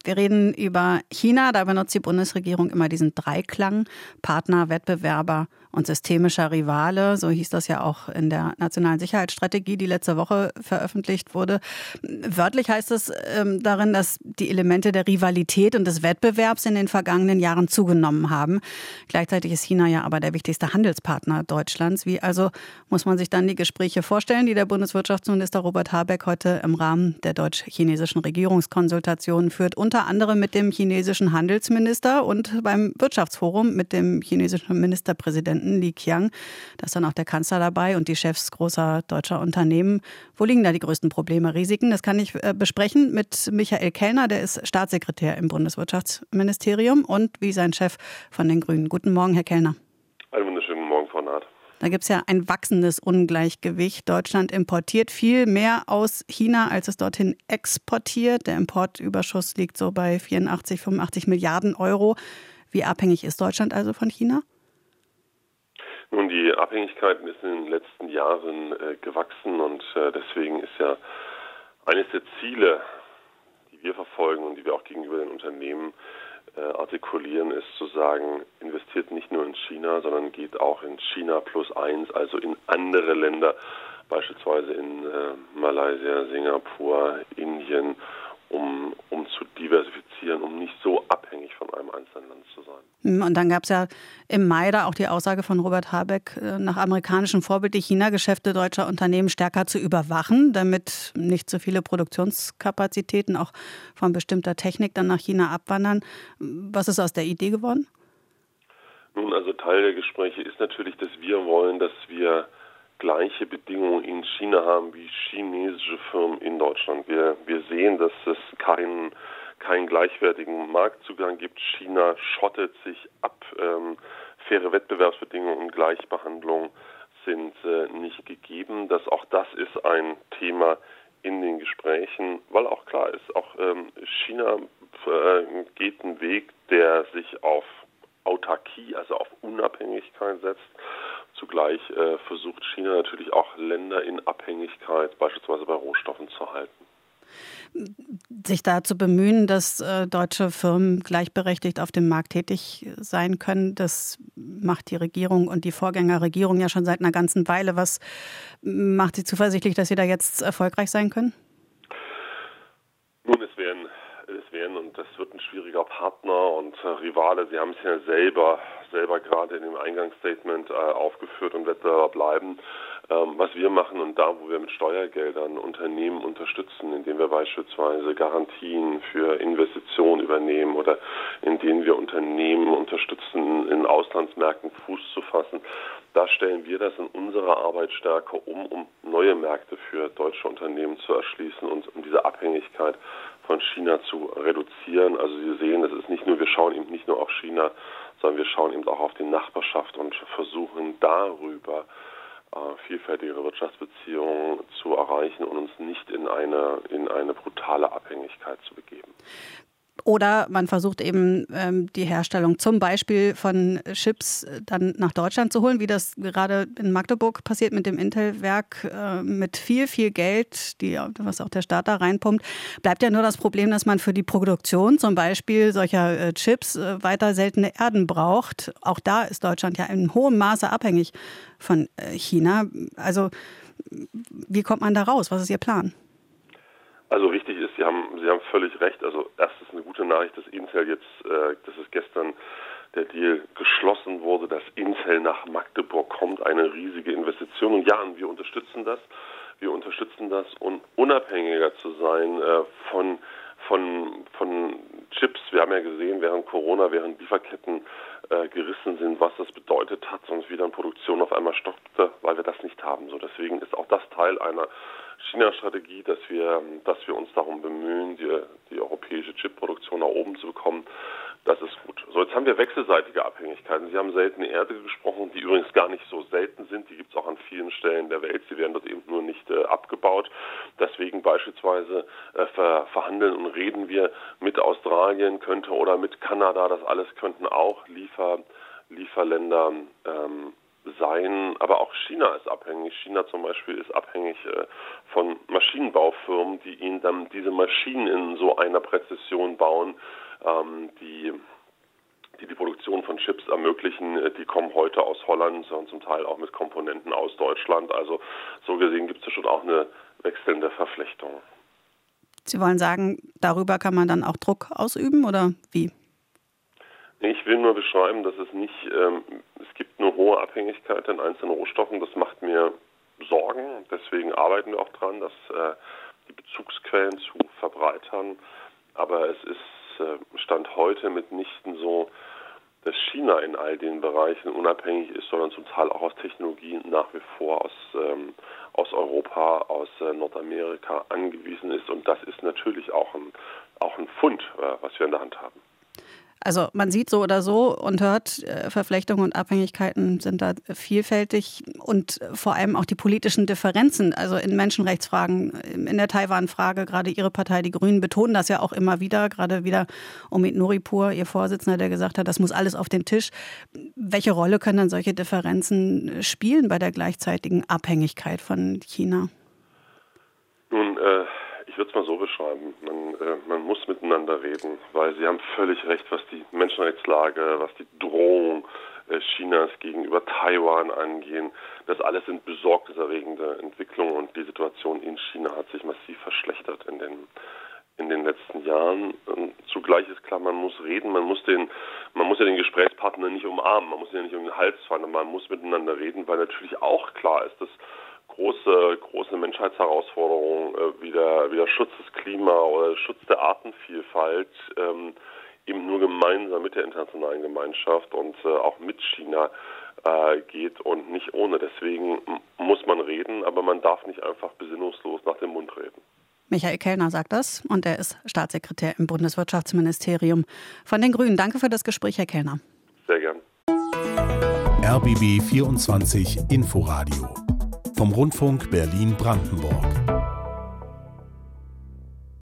Wir reden über China. Da benutzt die Bundesregierung immer diesen Dreiklang: Partner, Wettbewerber und systemischer Rivale. So hieß das ja auch in der nationalen Sicherheitsstrategie, die letzte Woche veröffentlicht wurde. Wörtlich heißt es darin, dass die Elemente der Rivalität und des Wettbewerbs in den vergangenen Jahren zugenommen haben. Gleichzeitig ist China ja aber der wichtigste Handelspartner Deutschlands. Wie also muss man sich dann die Gespräche vorstellen, die der Bundeswirtschaftsminister Robert Habeck heute im Rahmen der deutsch-chinesischen Regierungskonsultationen führt, unter anderem mit dem chinesischen Handelsminister und beim Wirtschaftsforum mit dem chinesischen Ministerpräsidenten Li Qiang. Da ist dann auch der Kanzler dabei und die Chefs großer deutscher Unternehmen. Wo liegen da die größten Probleme, Risiken? Das kann ich besprechen mit Michael Kellner, der ist Staatssekretär im Bundeswirtschaftsministerium und wie sein Chef von den Grünen. Guten Morgen, Herr Kellner. Einen wunderschönen Morgen, Frau Naht. Da gibt es ja ein wachsendes Ungleichgewicht. Deutschland importiert viel mehr aus China, als es dorthin exportiert. Der Importüberschuss liegt so bei 84, 85 Milliarden Euro. Wie abhängig ist Deutschland also von China? Nun, die Abhängigkeit ist in den letzten Jahren gewachsen und deswegen ist ja eines der Ziele, die wir verfolgen und die wir auch gegenüber den Unternehmen artikulieren, ist zu sagen, investiert nicht nur in China, sondern geht auch in China +1, also in andere Länder, beispielsweise in Malaysia, Singapur, Indien, um zu diversifizieren, um nicht so abhängig von einem einzelnen Land zu sein. Und dann gab es ja im Mai da auch die Aussage von Robert Habeck, nach amerikanischem Vorbild die China-Geschäfte deutscher Unternehmen stärker zu überwachen, damit nicht so viele Produktionskapazitäten auch von bestimmter Technik dann nach China abwandern. Was ist aus der Idee geworden? Nun, also Teil der Gespräche ist natürlich, dass wir wollen, dass wir gleiche Bedingungen in China haben wie chinesische Firmen in Deutschland. Wir sehen, dass es keinen gleichwertigen Marktzugang gibt. China schottet sich ab. Faire Wettbewerbsbedingungen und Gleichbehandlung sind nicht gegeben. Auch das ist ein Thema in den Gesprächen, weil auch klar ist, auch China geht einen Weg, der sich auf Autarkie, also auf Unabhängigkeit setzt. Zugleich versucht China natürlich auch Länder in Abhängigkeit, beispielsweise bei Rohstoffen, zu halten. Sich da zu bemühen, dass deutsche Firmen gleichberechtigt auf dem Markt tätig sein können, das macht die Regierung und die Vorgängerregierung ja schon seit einer ganzen Weile. Was macht Sie zuversichtlich, dass Sie da jetzt erfolgreich sein können? Nun, es werden, und das wird ein schwieriger Partner und Rivale. Sie haben es ja selber gerade in dem Eingangsstatement aufgeführt und Wettbewerber bleiben. Was wir machen und da, wo wir mit Steuergeldern Unternehmen unterstützen, indem wir beispielsweise Garantien für Investitionen übernehmen oder indem wir Unternehmen unterstützen, in Auslandsmärkten Fuß zu fassen, da stellen wir das in unserer Arbeit stärker um neue Märkte für deutsche Unternehmen zu erschließen und um diese Abhängigkeit von China zu reduzieren. Also Sie sehen, wir schauen eben nicht nur auf China, sondern wir schauen eben auch auf die Nachbarschaft und versuchen darüber vielfältigere Wirtschaftsbeziehungen zu erreichen und uns nicht in eine brutale Abhängigkeit zu begeben. Oder man versucht eben die Herstellung zum Beispiel von Chips dann nach Deutschland zu holen, wie das gerade in Magdeburg passiert mit dem Intel-Werk mit viel, viel Geld, was auch der Staat da reinpumpt. Bleibt ja nur das Problem, dass man für die Produktion zum Beispiel solcher Chips weiter seltene Erden braucht. Auch da ist Deutschland ja in hohem Maße abhängig von China. Also wie kommt man da raus? Was ist Ihr Plan? Also wichtig ist, Sie haben völlig recht. Also erstens eine gute Nachricht, dass Intel dass es gestern der Deal geschlossen wurde, dass Intel nach Magdeburg kommt, eine riesige Investition. Und ja, wir unterstützen das. Wir unterstützen das, um unabhängiger zu sein von Chips. Wir haben ja gesehen, während Corona, während Lieferketten gerissen sind, was das bedeutet hat, sonst wieder in Produktion auf einmal stoppte, weil wir das nicht haben. So, deswegen ist auch das Teil einer China-Strategie, dass wir uns darum bemühen, die europäische Chipproduktion nach oben zu bekommen. Das ist gut. So, jetzt haben wir wechselseitige Abhängigkeiten. Sie haben seltene Erde gesprochen, die übrigens gar nicht so selten sind. Die gibt es auch an vielen Stellen der Welt. Sie werden dort eben nur nicht abgebaut. Deswegen beispielsweise verhandeln und reden wir mit Australien oder mit Kanada. Das alles könnten auch Lieferländer sein, aber auch China ist abhängig. China zum Beispiel ist abhängig von Maschinenbaufirmen, die ihnen dann diese Maschinen in so einer Präzision bauen, die Produktion von Chips ermöglichen. Die kommen heute aus Holland und zum Teil auch mit Komponenten aus Deutschland. Also so gesehen gibt es schon auch eine wechselnde Verflechtung. Sie wollen sagen, darüber kann man dann auch Druck ausüben oder wie? Ich will nur beschreiben, dass es gibt eine hohe Abhängigkeit in einzelnen Rohstoffen. Das macht mir Sorgen. Deswegen arbeiten wir auch dran, dass die Bezugsquellen zu verbreitern. Aber es ist Stand heute mitnichten so, dass China in all den Bereichen unabhängig ist, sondern zum Teil auch aus Technologien nach wie vor aus Europa, aus Nordamerika angewiesen ist. Und das ist natürlich auch ein Fund, was wir in der Hand haben. Also man sieht so oder so und hört, Verflechtungen und Abhängigkeiten sind da vielfältig und vor allem auch die politischen Differenzen, also in Menschenrechtsfragen, in der Taiwan-Frage, gerade Ihre Partei, die Grünen, betonen das ja auch immer wieder, gerade wieder Omid Nuripur, Ihr Vorsitzender, der gesagt hat, das muss alles auf den Tisch. Welche Rolle können dann solche Differenzen spielen bei der gleichzeitigen Abhängigkeit von China? Nun, ich würde es mal so beschreiben, man muss miteinander reden, weil Sie haben völlig recht, was die Menschenrechtslage, was die Drohung Chinas gegenüber Taiwan angehen. Das alles sind besorgniserregende Entwicklungen und die Situation in China hat sich massiv verschlechtert in den letzten Jahren. Und zugleich ist klar, man muss reden, man muss ja den Gesprächspartner nicht umarmen, man muss ihn ja nicht um den Hals fallen, man muss miteinander reden, weil natürlich auch klar ist, dass große Menschheitsherausforderungen wie der Schutz des Klimas oder Schutz der Artenvielfalt eben nur gemeinsam mit der internationalen Gemeinschaft und auch mit China geht und nicht ohne. Deswegen muss man reden, aber man darf nicht einfach besinnungslos nach dem Mund reden. Michael Kellner sagt das und er ist Staatssekretär im Bundeswirtschaftsministerium von den Grünen. Danke für das Gespräch, Herr Kellner. Sehr gern. RBB 24 Inforadio vom Rundfunk Berlin-Brandenburg.